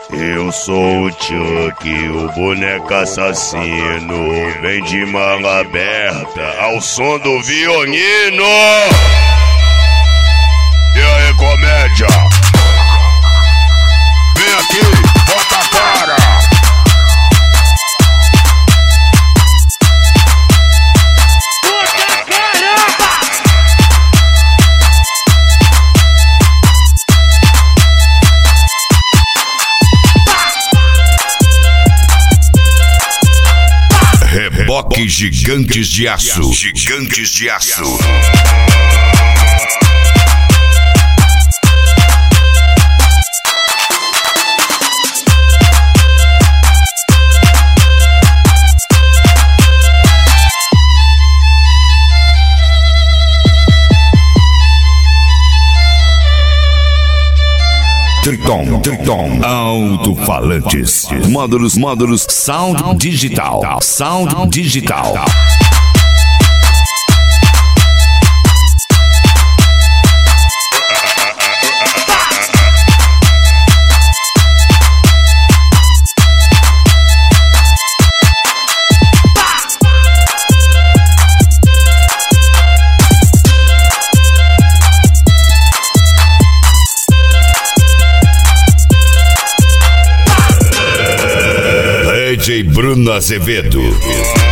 Eu sou o Chuck, o boneco assassino. Vem de manga aberta ao som do violino. E aí, comédia? Vem aqui, bota a cara. Reboque gigantes de aço. Gigantes de aço. Triton, alto-falantes, módulos, sound digital. DJ Bruno Azevedo.